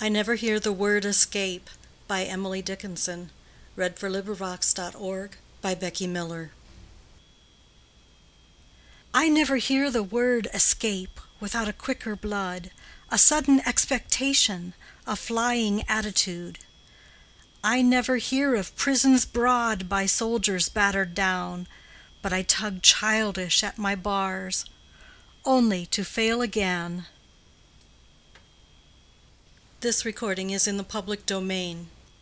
I Never Hear the Word Escape by Emily Dickinson. By Becky Miller. I never hear the word escape without a quicker blood, a sudden expectation, a flying attitude. I never hear of prisons broad by soldiers battered down, but I tug childish at my bars, only to fail again. This recording is in the public domain.